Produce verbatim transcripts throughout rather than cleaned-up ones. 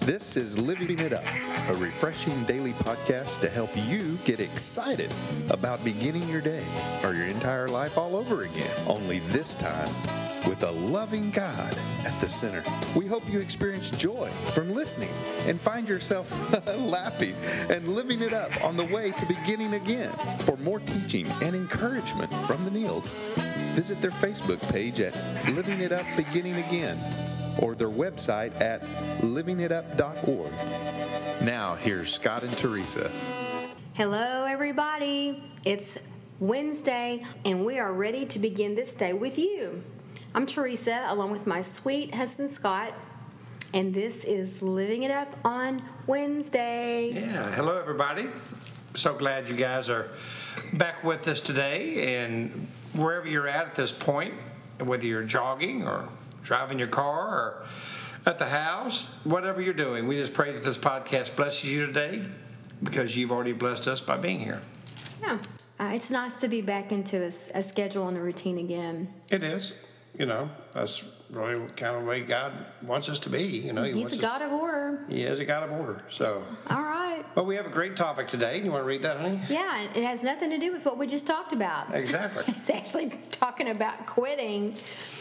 This is Living It Up, a refreshing daily podcast to help you get excited about beginning your day or your entire life all over again, only this time with a loving God at the center. We hope you experience joy from listening and find yourself laughing and living it up on the way to beginning again. For more teaching and encouragement from the Neils, visit their Facebook page at Living It Up Beginning Again or their website at living it up dot org. Now, here's Scott and Teresa. Hello, everybody. It's Wednesday, and we are ready to begin this day with you. I'm Teresa, along with my sweet husband, Scott, and this is Living It Up on Wednesday. Yeah, hello, everybody. So glad you guys are back with us today, and wherever you're at at this point, whether you're jogging or driving your car or at the house, whatever you're doing, we just pray that this podcast blesses you today because you've already blessed us by being here. Yeah, uh, it's nice to be back into a, a schedule and a routine again. It is. You know, that's really kind of the way God wants us to be. You know, he He's wants a us, God of order. He is a God of order. So, all right. Well, we have a great topic today. You want to read that, honey? Yeah, it has nothing to do with what we just talked about. Exactly. It's actually talking about quitting.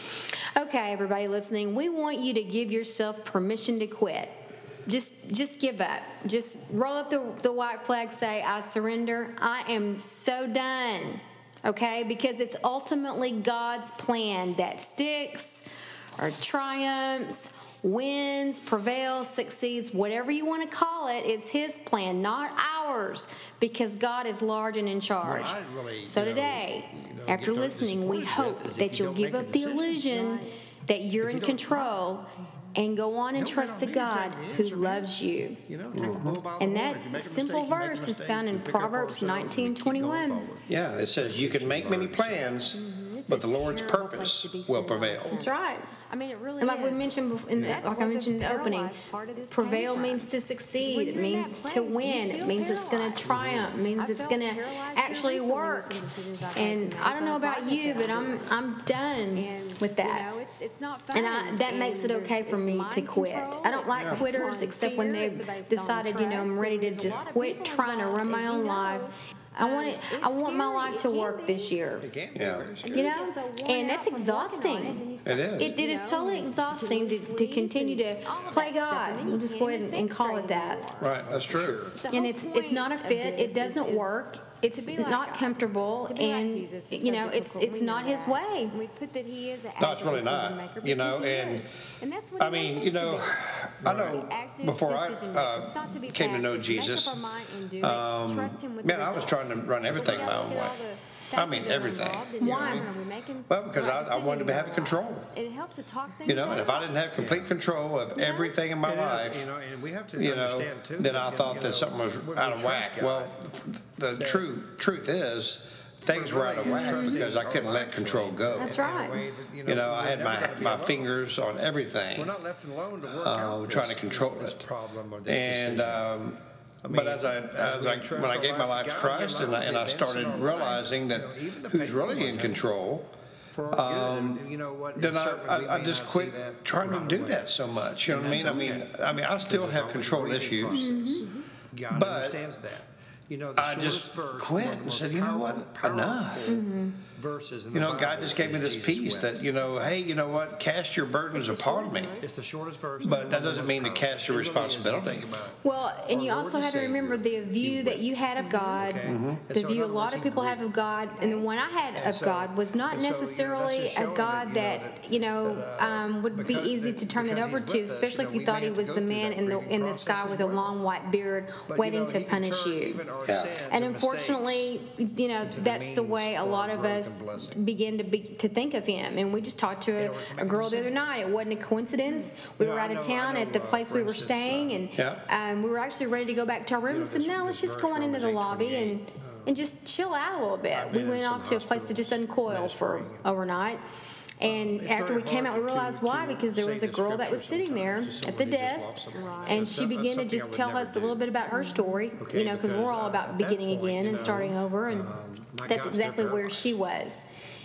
Okay, everybody listening, we want you to give yourself permission to quit. Just just give up. Just roll up the, the white flag, say, I surrender. I am so done. Okay? Because it's ultimately God's plan that sticks or triumphs, wins, prevails, succeeds, whatever you want to call it. It's His plan, not ours, because God is large and in charge. Well, I really, so you know, today, you know, after get listening, we hope with is that if you you'll don't give make a up the decision, illusion that you're in don't control and go on and Don't trust the let 'em God be who answer, loves you. You know, take a bull by the And horn. that If you make a simple mistake, you make a verse is mistake. found in You pick it up Proverbs over and over, you nineteen keep going twenty-one. forward. Yeah, it says you can make many plans, but the Lord's purpose will prevail. That's right. I mean, it really And like is. we mentioned, before, in the, That's like I where the mentioned in the opening, paralyzed part of this prevail came from. means to succeed. It When you're in means that to place, win. you It feel means it's going to paralyzed. triumph. It means I it's felt going to paralyzed here actually recently with work. some decisions I've had to And make I don't on know a about project you, that but I'm I'm I'm done And, with that. You know, it's, it's not fun. And I, that makes it And okay there's- for it's me mind to quit. control, I don't like it's quitters based on except when fear, they've it's based on decided, you know, I'm trust, ready to and there's a just lot of quit people trying to involved, run my as own you know. life. I want it. It's I want my scary. life It to can work be. this year. It can be Yeah. very scary. You You know, get so worn and out that's from working on exhausting. it, then you It start- is. It, it is you totally know, exhausting to, lose to sleep continue and to all of play that stuff, God. and then We'll you just can't go ahead even and, and think call straight it that. anymore. Right, that's true. The And whole it's it's not a point fit. of It this doesn't is- work. It's to be like not God. comfortable, To be like and Jesus is you so know, it's difficult. it's We not know His that. way. We put that He is an No, it's really active not. decision-maker You know, because he and- is. And that's what I He mean, wants you us to know, be. I know Active before I decision-makers, uh, not to be came to know passive, make up Jesus, our mind and do it. um, Trust Him with man, the I was results. trying to run But everything we my gotta own look at way. all the I factors mean, that are everything. involved in Why? determining are we making Well, because the I- right I wanted to decision have in our control. life. It helps to talk things You know, and if I out. didn't have complete control of everything in my It is, life, you know, and we have to you know, understand too. then I that, thought you that know, something was when we out of trust whack. God, Well, the true truth is, things were out of really whack trusting because I our couldn't let lives control in- go. That's in a right. way that, You know, we're I had never my gonna be my alone. fingers on We're everything. not left alone to work Uh, out trying this, to control this, this it. problem or this And decision. um, I but mean, as I as as we I entrust when I our gave my life life to to God, Christ you and I, know, and I advance in started our life, realizing that you know, even the who's painful really in ones, control, for our good, um, and you know what? then and I, certainly we I, I may just not quit see that trying to right do away. that so much. You know what I mean? I And mean, that's I mean, I still There's have always a control grieving issues. process. God But understands that. You know, the I just shortest verse, quit one of the and most said, you know what? powerful- Enough. powerful verses in You the know, God Bible just gave me is this Jesus peace wept. that, you know, hey, you know what? Cast your burdens upon me. It's the shortest verse. But that doesn't mean to cast your It really is when you responsibility. think about it. Well, and Our you Lord also and have to Savior, remember the view He that wept. you had of God, Okay? Mm-hmm. And the so view in a other lot words, of he people have grieved. of God, and the one I had And of so- God was not and so, you know, that's necessarily just a showing God that, that, you you know, know, that, uh, um, would be because- easy to turn it because over he's to, with us, especially you if know, you we thought may he have to was go the through man that in the grieving in the process sky as with a well. long white beard, But, waiting you know, to he can punish turn you. even our Yeah. sins And and unfortunately, you know, the that's the means way a for lot of growth and us blessing. begin to be to think of him. And we just talked to a, order to make a a girl the other decision. night. It wasn't a coincidence. We You were know, out I of know- I town know, at the uh, place we for were instance, staying, uh, and Yeah. um, we were actually ready to go back to our room. You know, I said, this- "No, this let's just go verse, on into the Romans eight lobby and twenty-eight, and just chill out a little bit." I've We been went in off some to a place to just uncoil for ministering. overnight. And It's after very we came out, we hard to- realized why, to because there was say a the girl that was scripture sitting there sometimes to at the someone who just desk, lost someone. and That's- she that's began to something I just would tell never us a do. little bit about her story, Okay, you know, because we're all because, uh, about at that beginning point, again you and know, starting over, and um, my that's God, exactly they're where she was.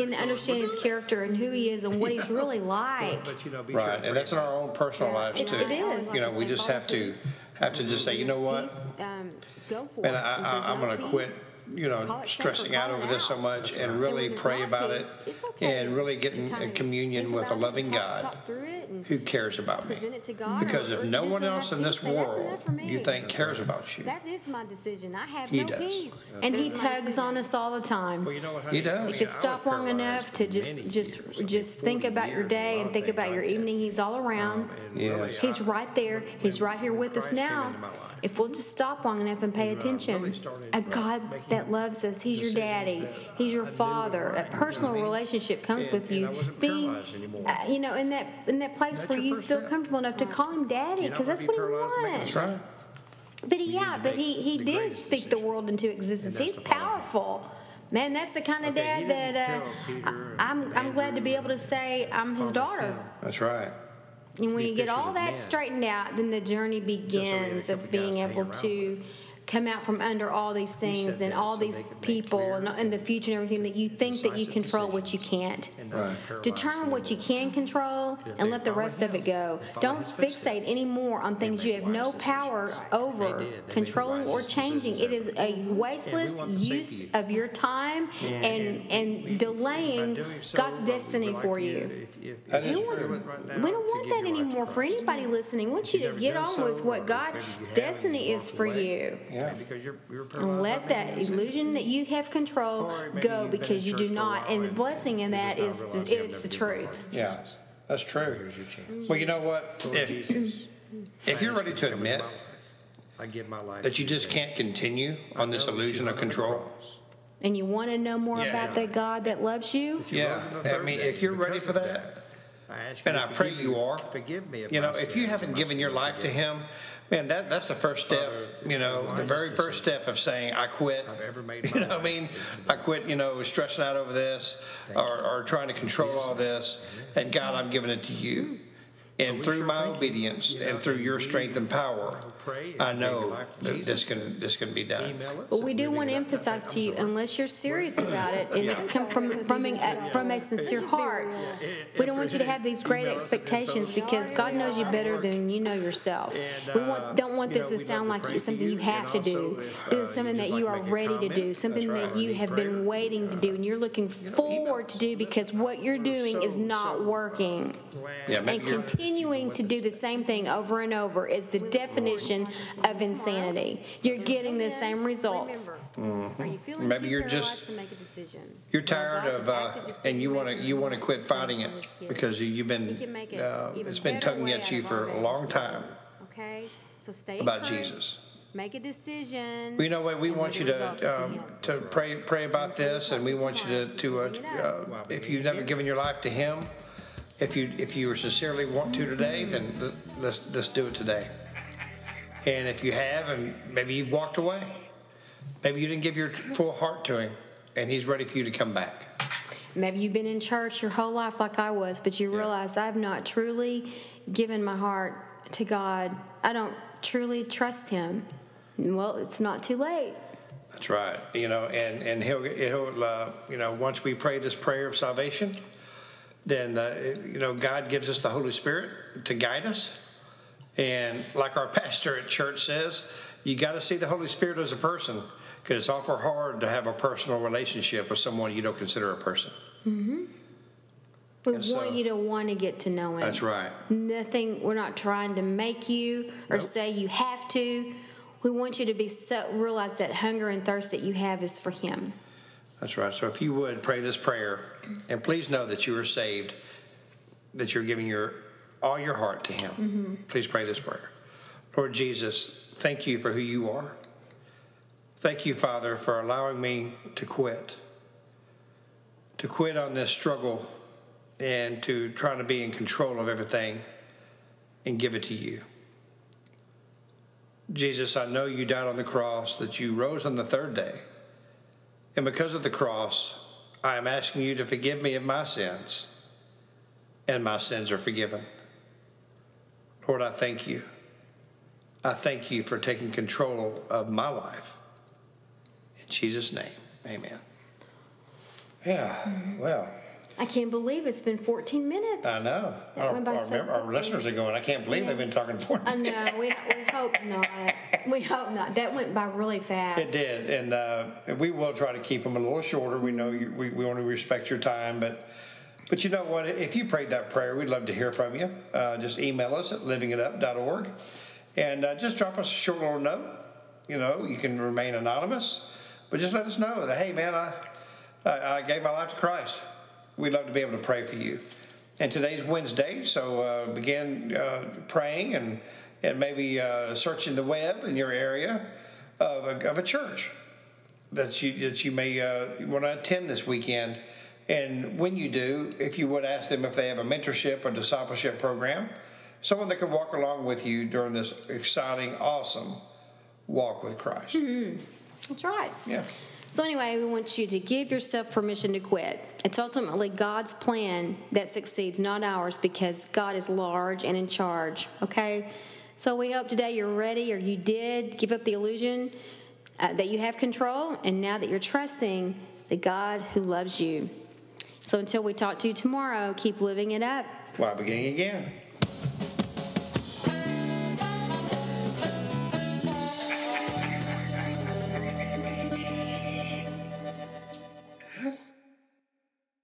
begin to understand his character and who he is and what he's really like. But, you know, be sure. Right, and that's in our own personal lives It- too. it is. You know, we just have to, have to just say, you know what? Peace, um, go for Man, it. I, If I, there's I'm no gonna peace, quit, you call know, it stressing sacred, out call over it this so out. much and And really when there's pray not about it peace, it's okay and really to get in kinda a communion think with a about it, loving talk- God talk through it and who cares about me. present it to God, Because or- if or no just one don't else have in this peace, say, "That's world enough for me." you think cares about you, That is my decision. I have He no does. peace. And he That's my tugs decision. on us all the time. Well, you know what? He honey? does. I If mean, you I was stop long paralyzed enough to for just many just years. I mean, just think forty about your years, day a lot and of think things about like your that. evening, he's all around. Um, and Yes. really, He's I- right there. He's right here with us Christ came now. into my life. If we'll just stop long enough and pay Is when I attention, really started, a uh, God making that loves us, He's your decisions daddy, that He's your I knew were father. right, A you know personal what I mean? relationship comes And- with and you. I wasn't Being, paralyzed anymore. uh, you know, in that in that place That's where your you first feel step. comfortable enough to call Him daddy, You're not because gonna that's be what He paralyzed to make a wants. decision. But he, You yeah, need to but make he, he the did greatest speak the decision. world into existence. And He's that's the problem. powerful. Man, that's the kind of Okay, he dad didn't that uh, tell Peter I- I'm, and I'm glad to Andrew be able to say I'm his Father daughter. Tim. That's right. And when be you get fishers all of that men. straightened out, then the journey we had a begins couple of being guys hang able around to come out from under all these things said and that all so these they could make people clear and, and the future and everything that you think that you decisive control, what you decisions. can't. And not be paralyzed Determine what you anymore. can control If and they let the follow rest of him, it go. they follow Don't his footsteps, fixate anymore on things you make have no wise power decisions. over, They did. They made the controlling or wisest changing. It is decisions a wasteless want the safety use of- of your time and, And and we- delaying by doing so, God's uh, we destiny would like for you you. to- if- if- That if is you Who do true. it right now, We don't to want give that your life to anymore for Christ. anybody listening. We want If you you've to never get done on so, with what or God's maybe you have and destiny you is walked for away, you. Yeah. maybe because you're, you're And paralyzed let by that making a decision. illusion that you have control Or maybe go you've been because in you church do for a not. while And the and blessing in you that just is not realize the, you have it's the never given your truth. Yeah, that's true. Here's your chance. Well, you know what? Lord If, Jesus, if you're I ask ready you to come into admit my life. I give my life that to you just today. can't continue I on this know that you illusion of hung on the control, cross. And you want to know more Yeah. about the God that loves you? You yeah, rose on the I third mean, day if you're ready because for of that, I ask and you I to pray forgive you me- are, Forgive me of you know, my if you sins haven't and my given your sins life to forgiven Him, man, that that's the first step. Father, You know, the the very wisest first decision step of saying, I quit. I've ever made in You my know what I life mean? is I today. quit, you know, stressing out over this or, or trying to control all this. And God, I'm giving it to you. And we through sure my thank you. obedience You know, and through and your we strength and power, pray and I give your know life to that Jesus. this can this can be done. Email us But we at do want to living it up. emphasize to you, unless you're serious about it and it's come from from a, from a sincere heart, we don't want you to have these great Email us at expectations info. because God knows you better than you know yourself. And, We uh, want don't want you this know, to we'd sound love to like pray for something you you, have to and do. also if, This uh, is something you'd that just you like are to make a ready to comment, do, something that's that right, or you need have prayer, been waiting to do, and you're looking forward to do because what you're doing is so, not so, working. glad Yeah, And maybe you're, continuing to do the same thing over and over is the definition of insanity. You're getting the same results. Remember, are you feeling Maybe too you're paralyzed just- to make a decision? you're Well, tired God's of, uh, active and you want to decision-maker you want to wants quit to fighting see it from this kid. because you, you've He been can make it uh, even it's been better tugging way at you out of for all a bad long time decisions, Okay, so stay about encouraged. Jesus. Make a decision. Well, you know what? We and want leave you the results to up to um, him. to pray pray about this, and we want you to to uh, uh, if you've never given your life to Him, if you if you sincerely want to today, then l- let's let's do it today. And if you have, and maybe you've walked away, maybe you didn't give your full heart to Him, and He's ready for you to come back. Maybe you've been in church your whole life like I was, but you realize I've not truly given my heart to God. I don't truly trust Him. Well, it's not too late. That's right. You know, and and He'll He'll uh, you know once we pray this prayer of salvation, then uh, you know God gives us the Holy Spirit to guide us. And like our pastor at church says, you got to see the Holy Spirit as a person because it's awful hard to have a personal relationship with someone you don't consider a person. We And so- want you to want to get to know Him. That's right. Nothing, we're not trying to make you or Nope. say you have to. We want you to be so, realize that hunger and thirst that you have is for Him. That's right. So if you would pray this prayer, and please know that you are saved, that you're giving your all your heart to Him. Please pray this prayer. Lord Jesus, thank you for who you are. Thank you, Father, for allowing me to quit, to quit on this struggle and to trying to be in control of everything and give it to you. Jesus, I know you died on the cross, that you rose on the third day. And because of the cross, I am asking you to forgive me of my sins, and my sins are forgiven. Lord, I thank you. I thank you for taking control of my life. In Jesus' name, amen. Yeah, well, I can't believe it's been fourteen minutes. I know. That Our, went by our, so our quickly. listeners are going, I can't believe they've been talking for I know. We, we hope not. We hope not. That went by really fast. It did, and uh, we will try to keep them a little shorter. We know you, we, we want to respect your time, but but you know what? If you prayed that prayer, we'd love to hear from you. Uh, just email us at living it up dot org, and uh, just drop us a short little note. You know, you can remain anonymous, but just let us know that, hey, man, I I, I gave my life to Christ. We'd love to be able to pray for you. And today's Wednesday, so uh, begin uh, praying and and maybe uh, searching the web in your area of a, of a church that you that you may uh, want to attend this weekend. And when you do, if you would ask them if they have a mentorship or discipleship program, someone that could walk along with you during this exciting, awesome walk with Christ. Mm-hmm. That's right. Yeah. So anyway, we want you to give yourself permission to quit. It's ultimately God's plan that succeeds, not ours, because God is large and in charge, okay? So we hope today you're ready, or you did give up the illusion uh, that you have control, and now that you're trusting the God who loves you. So until we talk to you tomorrow, keep living it up. While beginning again.